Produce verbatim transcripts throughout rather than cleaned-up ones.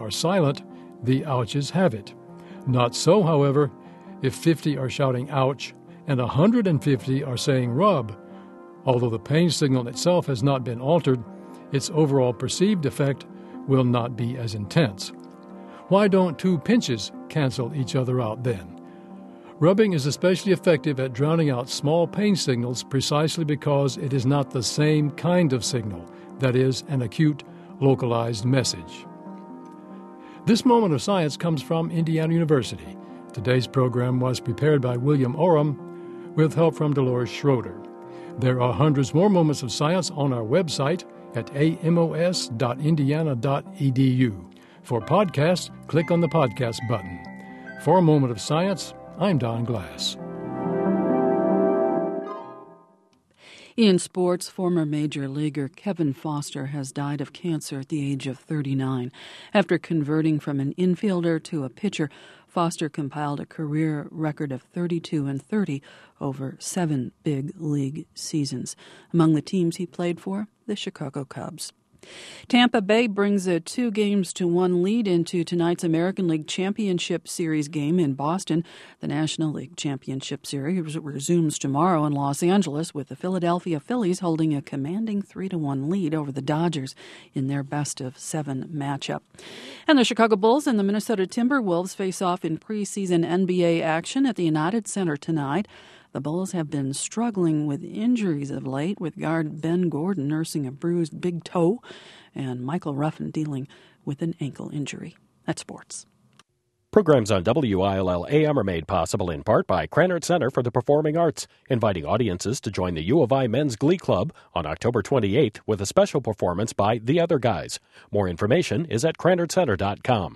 are silent, the ouches have it. Not so, however, if fifty are shouting ouch and one hundred fifty are saying rub. Although the pain signal itself has not been altered, its overall perceived effect will not be as intense. Why don't two pinches cancel each other out then? Rubbing is especially effective at drowning out small pain signals precisely because it is not the same kind of signal, that is, an acute, localized message. This moment of science comes from Indiana University. Today's program was prepared by William Oram with help from Dolores Schroeder. There are hundreds more moments of science on our website at a m o s dot indiana dot e d u. For podcasts, click on the podcast button. For a moment of science, I'm Don Glass. In sports, former major leaguer Kevin Foster has died of cancer at the age of thirty-nine. After converting from an infielder to a pitcher, Foster compiled a career record of thirty-two and thirty over seven big league seasons. Among the teams he played for, the Chicago Cubs. Tampa Bay brings a two games to one lead into tonight's American League Championship Series game in Boston. The National League Championship Series resumes tomorrow in Los Angeles with the Philadelphia Phillies holding a commanding three to one lead over the Dodgers in their best-of-seven matchup. And the Chicago Bulls and the Minnesota Timberwolves face off in preseason N B A action at the United Center tonight. The Bulls have been struggling with injuries of late, with guard Ben Gordon nursing a bruised big toe and Michael Ruffin dealing with an ankle injury. That's sports. Programs on W I L L A M are made possible in part by Krannert Center for the Performing Arts, inviting audiences to join the U of I Men's Glee Club on October twenty-eighth with a special performance by The Other Guys. More information is at krannert center dot com.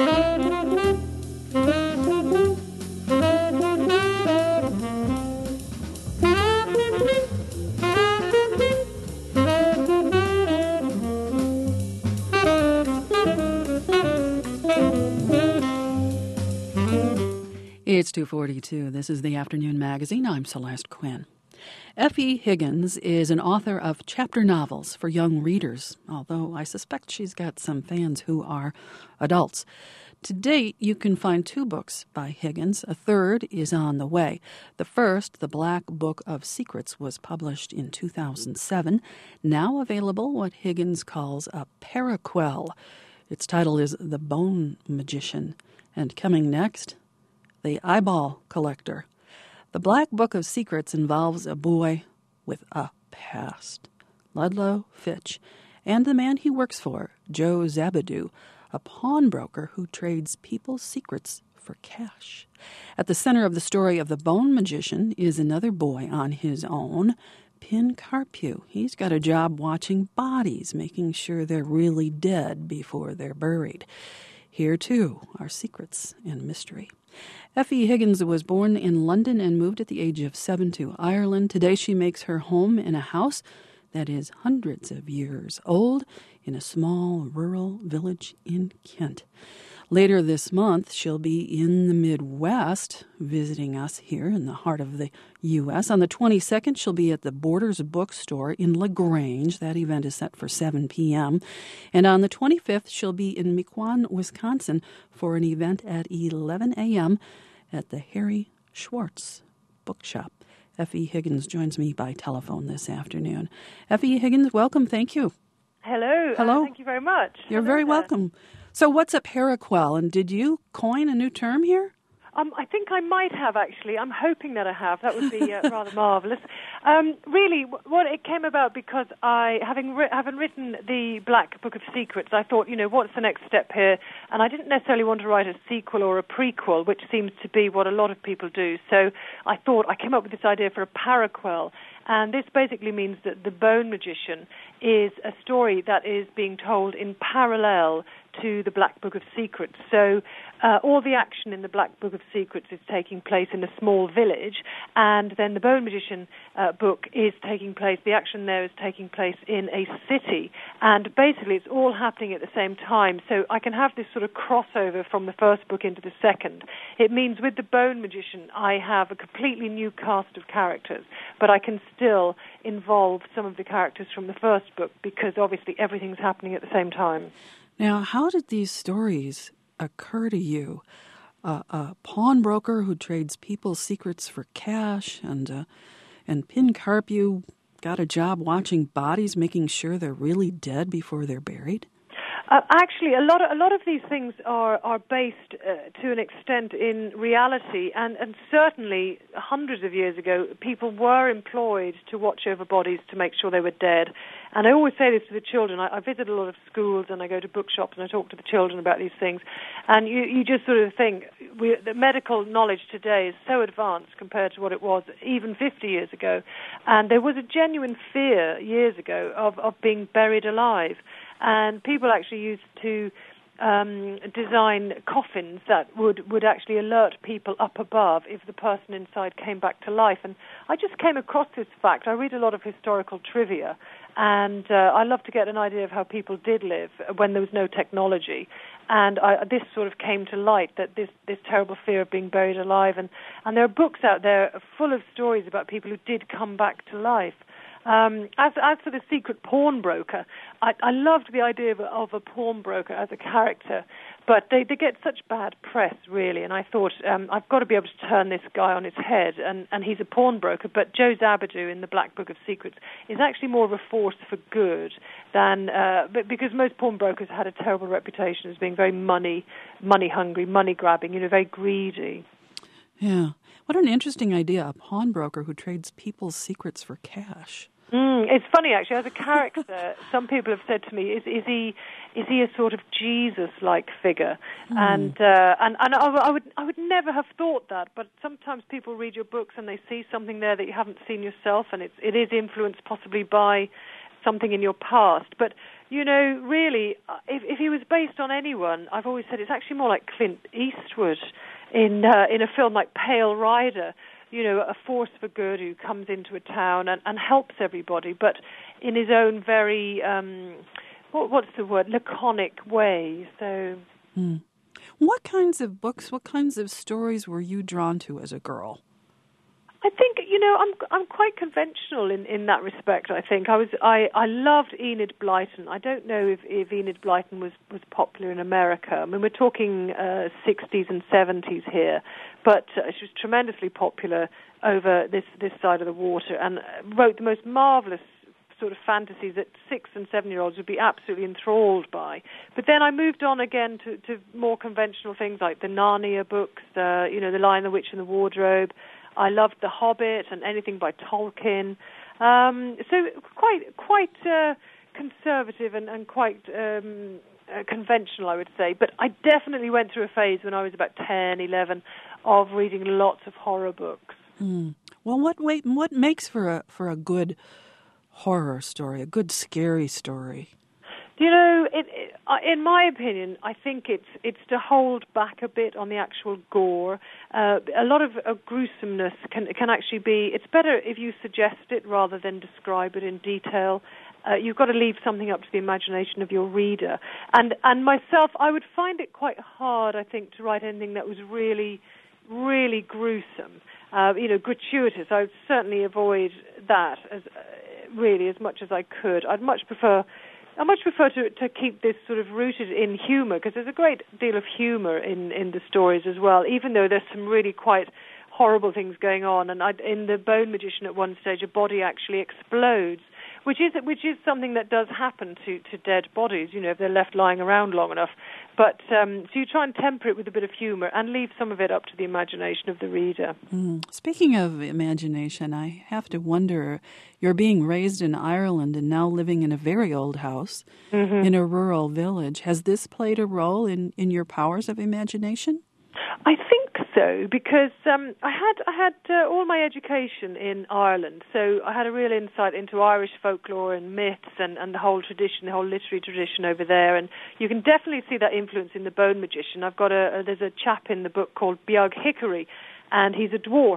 It's two forty-two. This is the Afternoon Magazine. I'm Celeste Quinn. Effie Higgins is an author of chapter novels for young readers, although I suspect she's got some fans who are adults. To date, you can find two books by Higgins. A third is on the way. The first, The Black Book of Secrets, was published in two thousand seven. Now available, what Higgins calls a paraquel. Its title is The Bone Magician. And coming next, The Eyeball Collector. The Black Book of Secrets involves a boy with a past, Ludlow Fitch, and the man he works for, Joe Zabadoo, a pawnbroker who trades people's secrets for cash. At the center of the story of the Bone Magician is another boy on his own, Pin Carpew. He's got a job watching bodies, making sure they're really dead before they're buried. Here, too, are secrets and mystery. Effie Higgins was born in London and moved at the age of seven to Ireland. Today she makes her home in a house that is hundreds of years old in a small rural village in Kent. Later this month, she'll be in the Midwest, visiting us here in the heart of the U S On the twenty-second, she'll be at the Borders Bookstore in LaGrange. That event is set for seven p.m. And on the twenty-fifth, she'll be in Mequon, Wisconsin, for an event at eleven a.m. at the Harry Schwartz Bookshop. Effie Higgins joins me by telephone this afternoon. Effie Higgins, welcome. Thank you. Hello. Hello. Uh, thank you very much. You're Hello very there. welcome. So what's a paraquel, and did you coin a new term here? Um, I think I might have, actually. I'm hoping that I have. That would be uh, rather marvelous. Um, really, w- what it came about because I, having ri- having written the Black Book of Secrets, I thought, you know, what's the next step here? And I didn't necessarily want to write a sequel or a prequel, which seems to be what a lot of people do. So I thought, I came up with this idea for a paraquel. And this basically means that The Bone Magician is a story that is being told in parallel to the Black Book of Secrets. So uh, all the action in the Black Book of Secrets is taking place in a small village, and then the Bone Magician uh, book is taking place, the action there is taking place in a city, and basically it's all happening at the same time. So I can have this sort of crossover from the first book into the second. It means with the Bone Magician I have a completely new cast of characters, but I can still involve some of the characters from the first book because obviously everything's happening at the same time. Now, how did these stories occur to you? Uh, a pawnbroker who trades people's secrets for cash, and uh, and Pin Carpew got a job watching bodies, making sure they're really dead before they're buried? Uh, actually, a lot of a lot of these things are are based uh, to an extent in reality, and, and certainly hundreds of years ago, people were employed to watch over bodies to make sure they were dead. And I always say this to the children. I, I visit a lot of schools, and I go to bookshops, and I talk to the children about these things. And you, you just sort of think we, the medical knowledge today is so advanced compared to what it was even fifty years ago. And there was a genuine fear years ago of, of being buried alive. And people actually used to um, design coffins that would, would actually alert people up above if the person inside came back to life. And I just came across this fact. I read a lot of historical trivia, and uh, I love to get an idea of how people did live when there was no technology. And I, this sort of came to light, that this, this terrible fear of being buried alive. And, and there are books out there full of stories about people who did come back to life. Um, as, as for the secret pawnbroker, I, I loved the idea of a, of a pawnbroker as a character, but they, they get such bad press, really, and I thought, um, I've got to be able to turn this guy on his head, and, and he's a pawnbroker, but Joe Zabadoo in the Black Book of Secrets is actually more of a force for good than, uh, but because most pawnbrokers had a terrible reputation as being very money, money-hungry, money-grabbing, you know, very greedy. Yeah. What an interesting idea, a pawnbroker who trades people's secrets for cash. Mm, it's funny, actually. As a character, some people have said to me, "Is, is he, is he a sort of Jesus-like figure?" Mm. And uh, and and I, I would I would never have thought that. But sometimes people read your books and they see something there that you haven't seen yourself, and it's it is influenced possibly by something in your past. But you know, really, if, if he was based on anyone, I've always said it's actually more like Clint Eastwood in uh, in a film like Pale Rider. You know, a force for good who comes into a town and, and helps everybody, but in his own very, um, what, what's the word, laconic way. So, hmm. What kinds of books, what kinds of stories were you drawn to as a girl? I think, you know, I'm I'm quite conventional in, in that respect. I think I was I, I loved Enid Blyton. I don't know if, if Enid Blyton was, was popular in America. I mean, we're talking uh, sixties and seventies here, but uh, she was tremendously popular over this this side of the water, and wrote the most marvelous sort of fantasies that six and seven year olds would be absolutely enthralled by. But then I moved on again to, to more conventional things like the Narnia books, uh, you know, The Lion, the Witch, and the Wardrobe. I loved The Hobbit and anything by Tolkien. Um, so quite quite uh, conservative and, and quite um, uh, conventional, I would say. But I definitely went through a phase when I was about ten, eleven of reading lots of horror books. Mm. Well, what wait, what makes for a for a good horror story, a good scary story? You know, it, it, in my opinion, I think it's it's to hold back a bit on the actual gore. Uh, a lot of uh, gruesomeness can can actually be. It's better if you suggest it rather than describe it in detail. Uh, you've got to leave something up to the imagination of your reader. And and myself, I would find it quite hard, I think, to write anything that was really, really gruesome. Uh, you know, gratuitous. I would certainly avoid that as uh, really as much as I could. I'd much prefer. I much prefer to, to keep this sort of rooted in humour, because there's a great deal of humour in, in the stories as well, even though there's some really quite horrible things going on. And I, in The Bone Magician at one stage, a body actually explodes, which is which is something that does happen to, to dead bodies, you know, if they're left lying around long enough. But um, so you try and temper it with a bit of humour and leave some of it up to the imagination of the reader. Mm. Speaking of imagination, I have to wonder, you're being raised in Ireland and now living in a very old house mm-hmm. in a rural village. Has this played a role in, in your powers of imagination? I think so, because um, I had I had uh, all my education in Ireland, so I had a real insight into Irish folklore and myths and, and the whole tradition, the whole literary tradition over there. And you can definitely see that influence in The Bone Magician. I've got a, a there's a chap in the book called Beag Hickory, and he's a dwarf.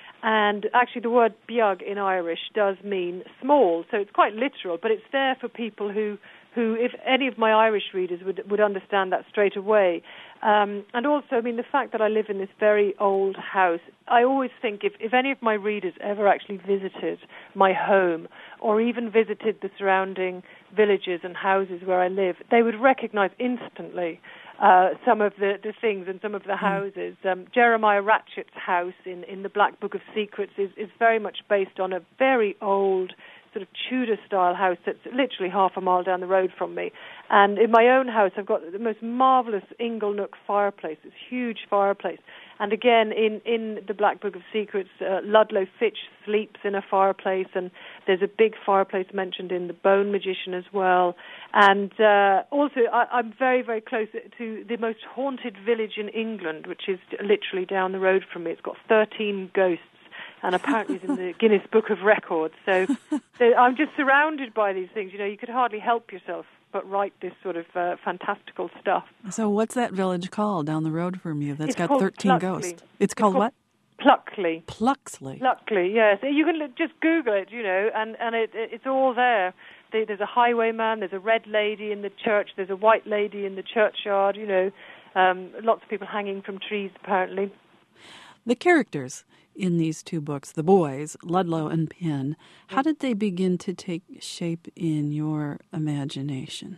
And actually, the word beag in Irish does mean small, so it's quite literal. But it's there for people who who, if any of my Irish readers would would understand that straight away. Um, and also, I mean, the fact that I live in this very old house, I always think if, if any of my readers ever actually visited my home or even visited the surrounding villages and houses where I live, they would recognize instantly uh, some of the, the things and some of the houses. Um, Jeremiah Ratchett's house in, in the Black Book of Secrets is, is very much based on a very old sort of Tudor-style house that's literally half a mile down the road from me. And in my own house, I've got the most marvellous Inglenook fireplace, this huge fireplace. And again, in, in the Black Book of Secrets, uh, Ludlow Fitch sleeps in a fireplace, and there's a big fireplace mentioned in The Bone Magician as well. And uh, also, I, I'm very, very close to the most haunted village in England, which is literally down the road from me. It's got thirteen ghosts, and apparently it's in the Guinness Book of Records. So, so I'm just surrounded by these things. You know, you could hardly help yourself but write this sort of uh, fantastical stuff. So what's that village called down the road from you that's it's got called thirteen Pluckley. ghosts? It's, It's called, called what? Pluckley. Pluxley. Pluckley, yes. You can l- just Google it, you know, and, and it, it, it's all there. There's a highwayman, there's a red lady in the church, there's a white lady in the churchyard, you know, um, lots of people hanging from trees, apparently. The characters in these two books, the boys, Ludlow and Pin, how did they begin to take shape in your imagination?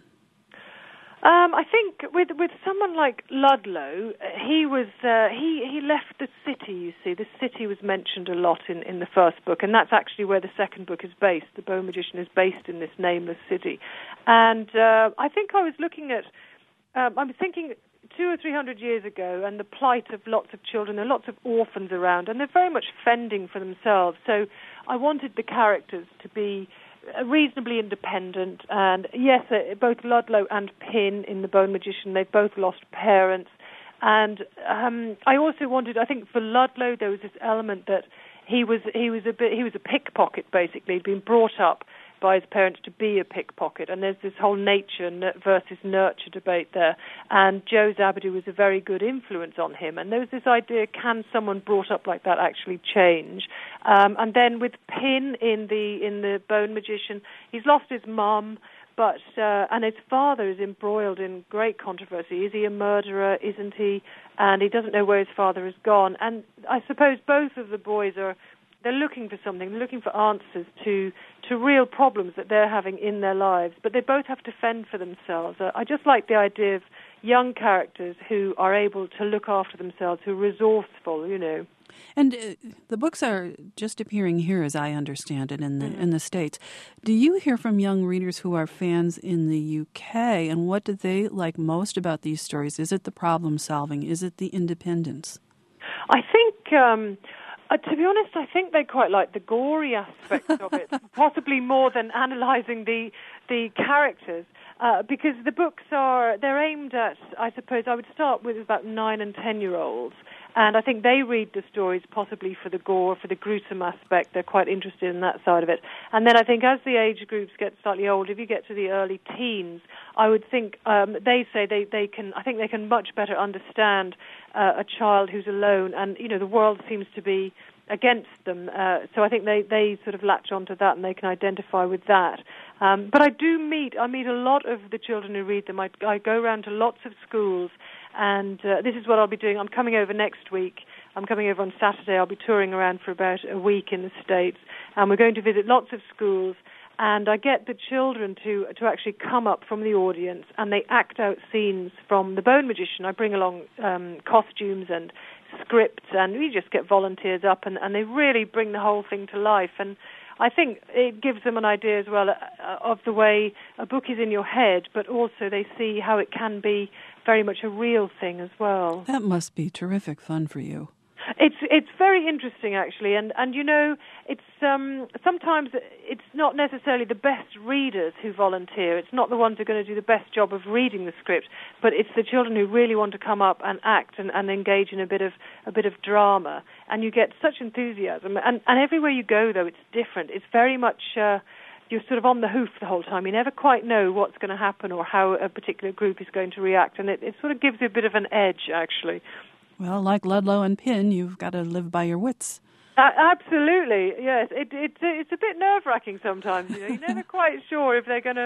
Um, I think with with someone like Ludlow, he was uh, he he left the city. You see, the city was mentioned a lot in, in the first book, and that's actually where the second book is based. The Bone Magician is based in this nameless city, and uh, I think I was looking at. Um, I was thinking two or three hundred years ago, and the plight of lots of children. There are lots of orphans around, and they're very much fending for themselves. So I wanted the characters to be reasonably independent, and yes, uh, both Ludlow and Pin in The Bone Magician, they've both lost parents, and um, I also wanted, I think for Ludlow there was this element that he was he was a bit he was a pickpocket basically, he'd been brought up by his parents to be a pickpocket, and there's this whole nature versus nurture debate there, and Joe Zabadu was a very good influence on him, and there was this idea, can someone brought up like that actually change? Um, and then with Pin in the in the Bone Magician, he's lost his mum, but uh, and his father is embroiled in great controversy. Is he a murderer? Isn't he? And he doesn't know where his father has gone. And I suppose both of the boys are they're looking for something. They're looking for answers to to real problems that they're having in their lives. But they both have to fend for themselves. Uh, I just like the idea of young characters who are able to look after themselves, who are resourceful, you know. And uh, the books are just appearing here, as I understand it, in the in the States. Do you hear from young readers who are fans in the U K, and what do they like most about these stories? Is it the problem solving? Is it the independence? I think, um, uh, to be honest, I think they quite like the gory aspects of it, possibly more than analysing the the characters. Uh, because the books are, they're aimed at, I suppose, I would start with about nine and ten-year-olds, and I think they read the stories possibly for the gore, for the gruesome aspect. They're quite interested in that side of it. And then I think as the age groups get slightly older, if you get to the early teens, I would think um, they say they, they can, I think they can much better understand uh, a child who's alone, and, you know, the world seems to be against them. Uh, so I think they, they sort of latch onto that and they can identify with that. Um, but I do meet, I meet a lot of the children who read them. I, I go around to lots of schools, and uh, this is what I'll be doing. I'm coming over next week. I'm coming over on Saturday. I'll be touring around for about a week in the States, and we're going to visit lots of schools. And I get the children to to actually come up from the audience, and they act out scenes from The Bone Magician. I bring along um, costumes and scripts, and we just get volunteers up, and, and they really bring the whole thing to life. And I think it gives them an idea as well uh, of the way a book is in your head, but also they see how it can be very much a real thing as well. That must be terrific fun for you. It's it's very interesting, actually, and, and you know, it's um, sometimes it's not necessarily the best readers who volunteer. It's not the ones who are going to do the best job of reading the script, but it's the children who really want to come up and act and, and engage in a bit of a bit of drama, and you get such enthusiasm. And, and everywhere you go, though, it's different. It's very much uh, you're sort of on the hoof the whole time. You never quite know what's going to happen or how a particular group is going to react, and it, it sort of gives you a bit of an edge, actually. Well, like Ludlow and Pin, you've got to live by your wits. Uh, absolutely, yes. It, it, it's a bit nerve-wracking sometimes. You know, you're never quite sure if they're going to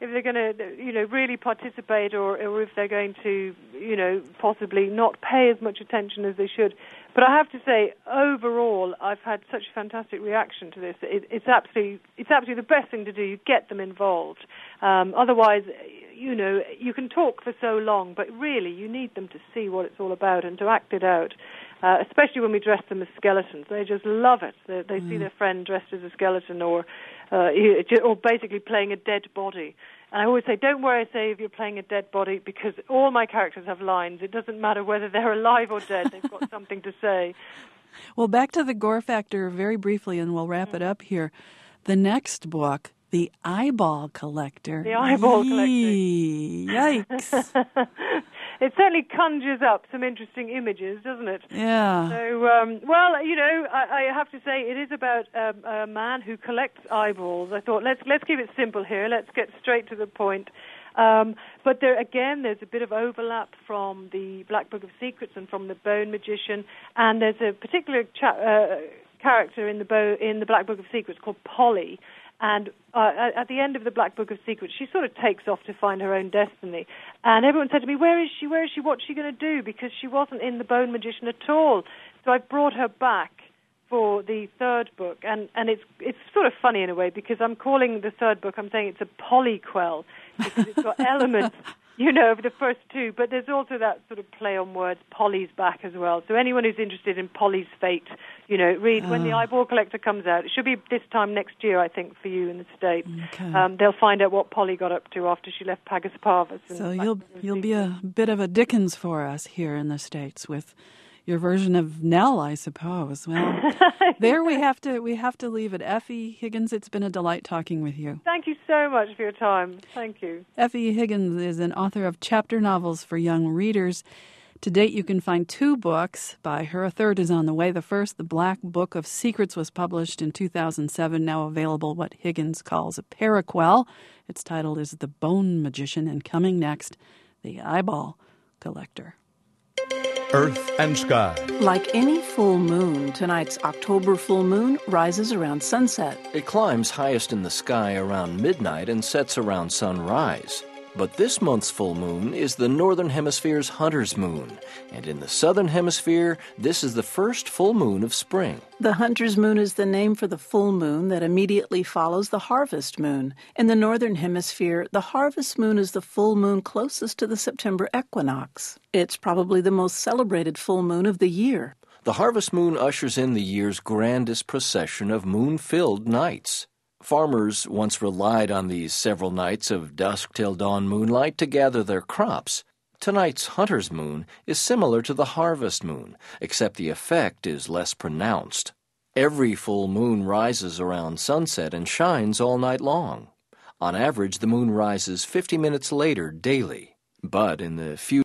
if they're going to, you know, really participate, or, or if they're going to, you know, possibly not pay as much attention as they should. But I have to say, overall, I've had such a fantastic reaction to this. It, it's absolutely, it's absolutely the best thing to do. You get them involved. Um, otherwise, you know, you can talk for so long, but really, you need them to see what it's all about and to act it out. Uh, especially when we dress them as skeletons, they just love it. They, they mm. see their friend dressed as a skeleton, or, uh, or basically playing a dead body. And I always say, don't worry, say, if you're playing a dead body, because all my characters have lines. It doesn't matter whether they're alive or dead. They've got something to say. Well, back to the gore factor very briefly, and we'll wrap it up here. The next book, The Eyeball Collector. The Eyeball Yee. Collector. Yikes. It certainly conjures up some interesting images, doesn't it? Yeah. So, um, well, you know, I, I have to say it is about um, a man who collects eyeballs. I thought, let's let's keep it simple here. Let's get straight to the point. Um, but there, again, there's a bit of overlap from the Black Book of Secrets and from the Bone Magician, and there's a particular cha- uh, character in the Bo- in the Black Book of Secrets called Polly. And uh, at the end of the Black Book of Secrets, she sort of takes off to find her own destiny. And everyone said to me, where is she, where is she, what's she going to do? Because she wasn't in the Bone Magician at all. So I brought her back for the third book. And, and it's it's sort of funny in a way, because I'm calling the third book, I'm saying it's a polyquel, because it's got elements, you know, of the first two. But there's also that sort of play on words, Polly's back as well. So anyone who's interested in Polly's fate, you know, read when The Eyeball Collector comes out. It should be this time next year, I think, for you in the States. Okay. Um, they'll find out what Polly got up to after she left Pagus Parvus. So you'll you'll be a bit of a Dickens for us here in the States with your version of Nell, I suppose. Well, there we have to we have to leave it. Effie Higgins, it's been a delight talking with you. Thank you so much for your time. Thank you. Effie Higgins is an author of chapter novels for young readers. To date, you can find two books by her. A third is on the way. The first, The Black Book of Secrets, was published in two thousand seven, now available, what Higgins calls a paraquel. Its title is The Bone Magician, and coming next, The Eyeball Collector. Earth and Sky. Like any full moon, tonight's October full moon rises around sunset. It climbs highest in the sky around midnight and sets around sunrise. But this month's full moon is the Northern Hemisphere's Hunter's Moon, and in the Southern Hemisphere, this is the first full moon of spring. The Hunter's Moon is the name for the full moon that immediately follows the Harvest Moon. In the Northern Hemisphere, the Harvest Moon is the full moon closest to the September equinox. It's probably the most celebrated full moon of the year. The Harvest Moon ushers in the year's grandest procession of moon-filled nights. Farmers once relied on these several nights of dusk-till-dawn moonlight to gather their crops. Tonight's Hunter's Moon is similar to the Harvest Moon, except the effect is less pronounced. Every full moon rises around sunset and shines all night long. On average, the moon rises fifty minutes later daily. But in the few